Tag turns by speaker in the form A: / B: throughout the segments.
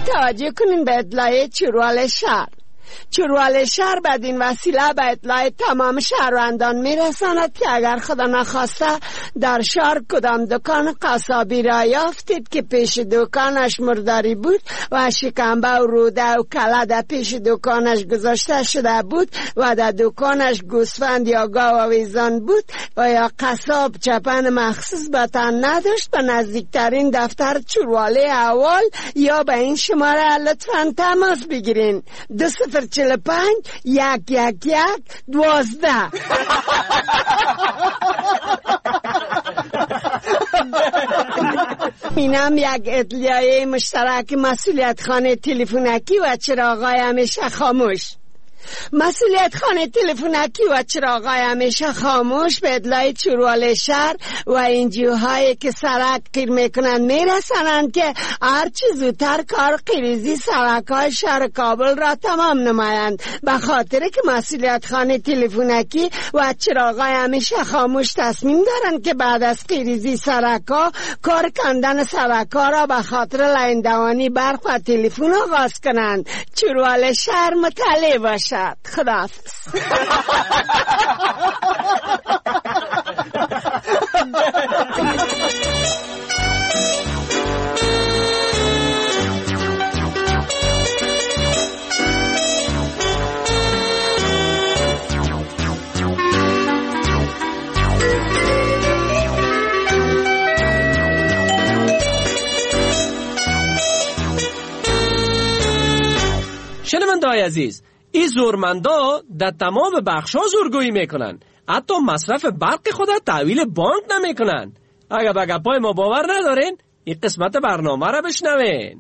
A: توجه کنین به اطلاع چروال شهر. چروال شهر بدین وسیله به اطلاع تمام شهروندان میرساند که اگر خدا نخواسته در شهر کدام دکان قصابی را یافتید که پیش دکانش مرداری بود و شکمبه و روده و کله در پیش دکانش گذاشته شده بود و در دکانش گوسفند یا گاو آویزان بود و یا قصاب چپن مخصوص به تن نداشت، به نزدیکترین دفتر چرواله اول یا به این شماره لطفاً تماس بگیرین. 2045 111 12. اینم یک اطلاعیه مشترک مسئولیت خانه تلفنکی و چراغای همیشه خاموش. مسئولیت خانه تلفنکی و چراغای همیشه خاموش به اطلاع چروال شهر و انجیوهایی که سرک قیر میکنند میرسانند که هرچی زودتر کار قیریزی سرک‌های شهر کابل را تمام نمایند، به خاطر که مسئولیت خانه تلفنکی و چراغای همیشه خاموش تصمیم دارند که بعد از قیریزی سرک‌ها کار کندن سرک‌ها را به خاطر لاین برق و تلفن آغاز کنند. چروال شهر مطلع باشد. خداحافظ.
B: شنونده‌های عزیز، این زورمندا در تمام بخش‌ها زورگویی میکنن، حتی مصرف برق خود تحویل بانک نمیکنن. اگر به گپای ما باور ندارین، این قسمت برنامه را بشنوین.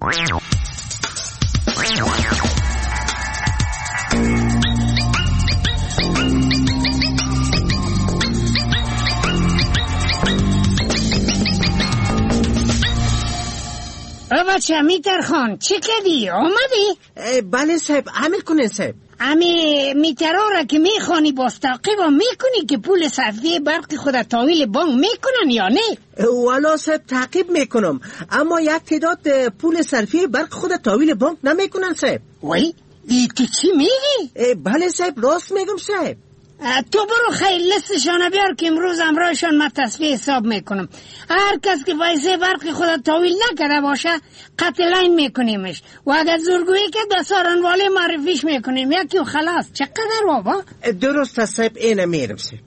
C: بچه میتر خان چی کردی؟ آمدی؟
D: بله صاحب، عمل کنین صاحب.
C: امی میترها را که میخوانی باز تعقیب میکنی که پول صرفی برق خود تحویل بانک میکنن یا نه؟
D: والا صاحب تعقیب میکنم، اما یک تعداد پول صرفی برق خود تحویل بانک نمیکنن صاحب.
C: وای تو چی میگی؟
D: بله صاحب، راست میگم صاحب.
C: تو برو خیلی لستشان بیار که امروز امرایشان من تصفیه حساب میکنم. هر کس که پیسه برق خود تحویل نکرده باشه قطع لاین میکنیمش و اگر زورگویی که دستارنواله معرفیش میکنیم یکی و خلاص. چقدر بابا؟
D: درست است صاحب، اینه میرم صاحب.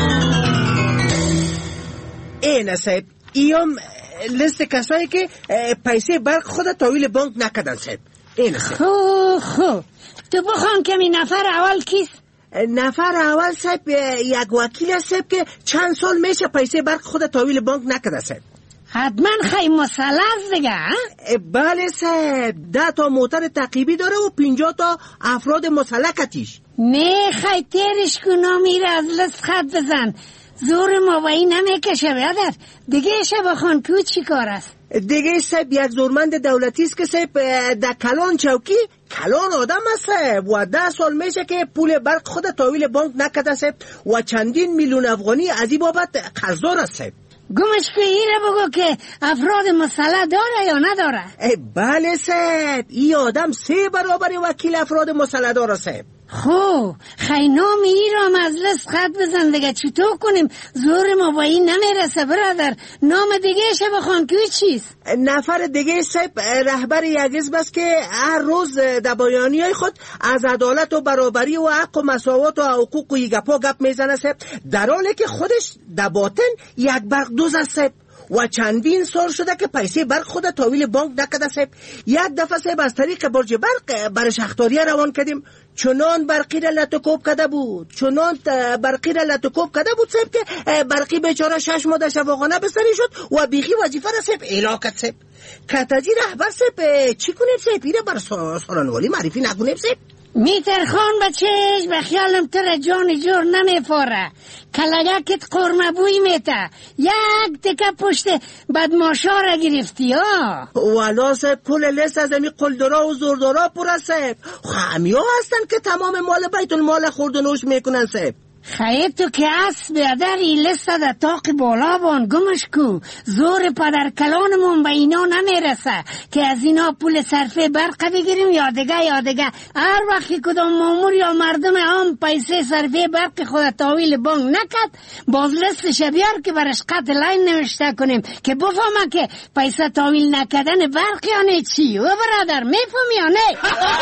D: اینه صاحب، ایام لیست کسایی که پیسه برق خود تحویل بانک نکردن صاحب. اینه صاحب.
C: خو تو بخوان که می نفر اول کیست؟
D: نفر اول صاحب یک وکیل است صاحب که چند سال میشه پیسه برق خود تحویل بانک نکرده صاحب.
C: حتما خیلی مسئله است دیگه.
D: بله صاحب، 10 تا موتر تعقیبی داره و 50 تا افراد مسلکتیش.
C: نه خیلی تیرش کنا میره از لست خط بزن. زور ما و این نمیکشه بیادر. دیگه شب خان که چی کار است؟
D: دیگه صاحب یک زورمند دولتی است که صاحب در کلان چوکی کلان آدم است صاحب و 10 سال میشه که پول برق خود تحویل بانک نکرده صاحب و چندین میلیون افغانی از این بابت قرضدار است صاحب.
C: گمش که اینه بگو که افراد مسلح داره یا نداره؟
D: بله صاحب، این آدم 3 برابر وکیل افراد مسلح داره صاحب.
C: خو خیلی نام ای را مجلس خط بزن دیگه چطور کنیم؟ زور ما با این نمیرسه برادر. نام دیگه شه بخوان که چیست؟
D: نفر دیگه صاحب رهبر یک حزب است که هر روز در بیانیه‌های خود از عدالت و برابری و حق و مساوات و حقوق و گپا گپ میزنه صاحب، در حالی که خودش در باطن یک برق دوز است صاحب و چندین سال شده که پیسه برق خود تحویل بانک نکرده صاحب. یک دفعه صاحب از طریق برج برق برش اختاریه روان کردیم، چنان برقی را لطکوب کرده بود صاحب که برقی بیچاره 6 ماه شفاخانه بستری شد و بیخی وظیفه را صاحب اعلام کرد صاحب. کتاجی رهبر صاحب چی کنیم صاحب؟ اینه بر سارنوالی معرفی نکنیم صاحب؟
C: میتر خان بچهش به خیالم تر جان جور نمیفاره. کلگکت قرمه بوی میته. یک تکه پشت بدماشا را گرفتی ها.
D: والا صاحب کل لیست از امی قلدرا و زوردارا پر است صاحب. همی ها هستن که تمام مال بیت المال خوردنوش میکنن صاحب.
C: خیلی تو که اسب بیادر ای لسته در تاق بالا بان گمش کو. زور پدر کلانمون به اینا نمیرسه که از اینا پول صرفه برق بگیریم یا دیگه. هر وقتی کدام مامور یا مردم عام پیسه صرفه برق خود تحویل بانک نکد، باز لستش بیار که برش قط لاین نوشته کنیم که بفهمه که پیسه تحویل نکدن برق یا نه چی. و برادر میفهمی یا نه؟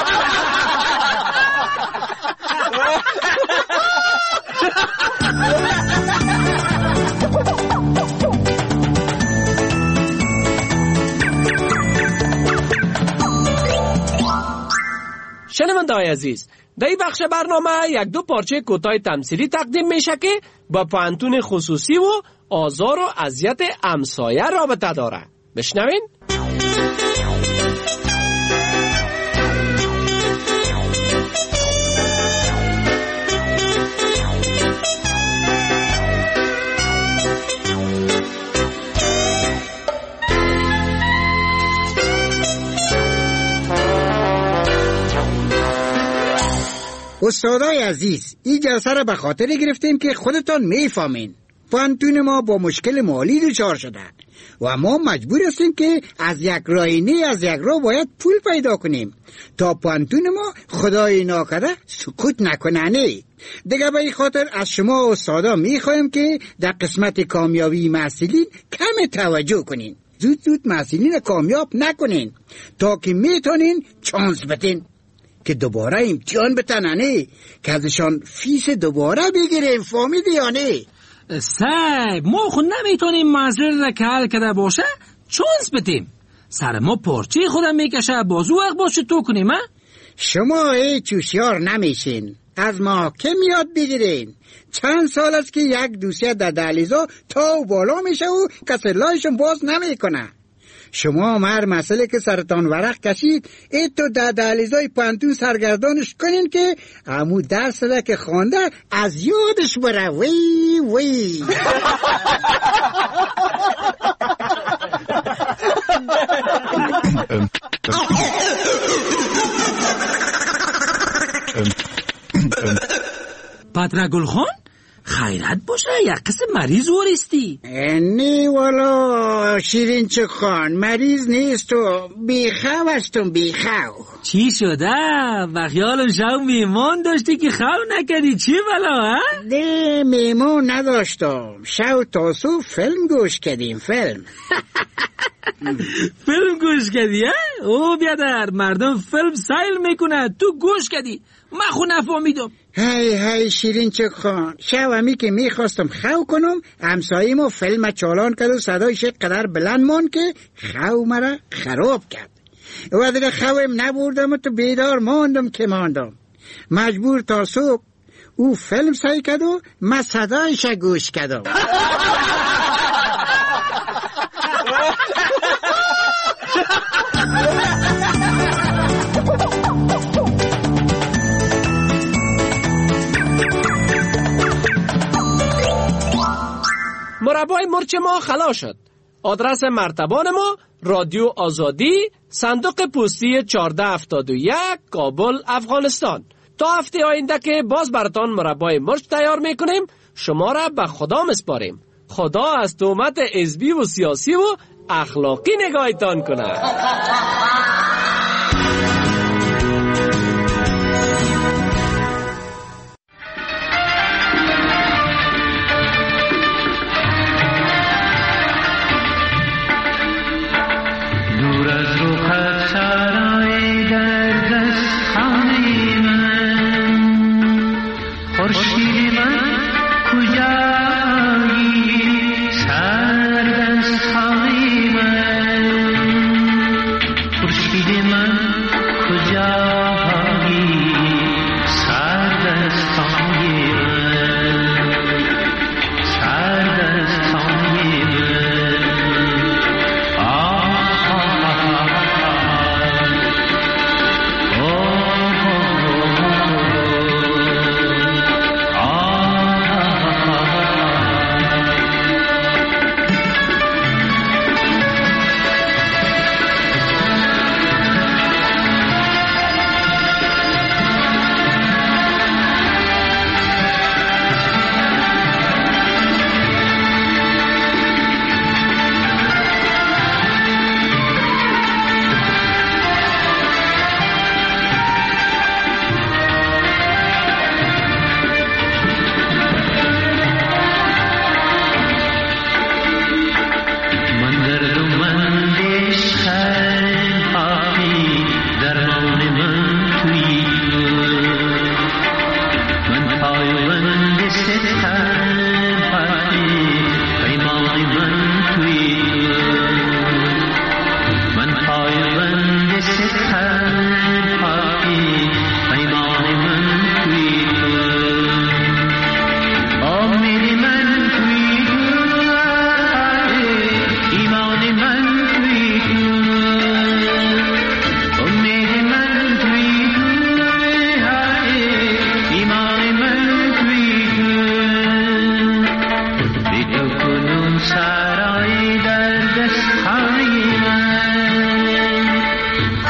B: شنونده‌های عزیز، در این بخش برنامه یک دو پارچه کوتاه تمثیلی تقدیم میشه که با پوهنتون خصوصی و آزار و اذیت همسایه رابطه داره. بشنوین.
E: استادای عزیز، این جلسه را به خاطر گرفتیم که خودتان میفهمین پوهنتون ما با مشکل مالی دچار شده و ما مجبور هستیم که از یک راه باید پول پیدا کنیم تا پوهنتون ما خدای ناکرده سکوت نکنه. دیگه به این خاطر از شما استادا میخوایم که در قسمت کامیابی محصلین کم توجه کنین، زود محصلین کامیاب نکنین تا که میتونین چانس بتین که دوباره امتحان بتننه که ازشان فیس دوباره بگیریم. فهمیدی یا نه؟
F: صاحب ما خود نمیتونیم مسئله را که حل کرده باشه چانس بدیم. سر ما پارچه خودم میکشه، بازو وقت باشه تو کنیم.
E: شما هیچ هوشیار نمیشین، از ما که میاد بگیرین. چند سال است که یک دوسیه در دهلیزا تا و بالا میشه و کسی لایشون باز نمیکنه. شما هر مسئله که سرتان ورق کشید ای تو در دهلیزای پوهنتون سرگردانش کنین که همو درس را که خوانده از یادش بره. وی
F: پدر گلخان خیرت باشه، یک قسم مریض ورستی؟
E: نه والا شیرین چه خان، مریض نیست و بیخو هستم. بیخو
F: چی شده؟ و خیالم شو میمان داشتی که خو نکردی. چی بلا؟
E: نه میمان نداشتم، شو تاسو فیلم گوش کردیم. فیلم
F: گوش کردی؟ او بیادر مردم فیلم سیل میکنه، تو گوش کردی؟ من خود نفهمیدم.
E: هی شیرین چک خان، شومی که میخواستم خو کنم همسایه ما فیلم چالان کرد و صدایش قدر بلند مان که خو مرا خراب کرد و دیگه خویم نبردم و تو بیدار ماندم که ماندم. مجبور تا صبح او فیلم سعی کرد و من صدایش گوش کردم.
B: مربای مرچ ما خلا شد. آدرس مرتبان ما رادیو آزادی، صندوق پستی 1471 کابل افغانستان. تا هفته آینده که باز براتان مربای مرچ تیار میکنیم شما را به خدا مسپاریم. خدا از تهمت حزبی و سیاسی و اخلاقی نگاهتان کنه.
G: خوش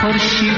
G: خورشید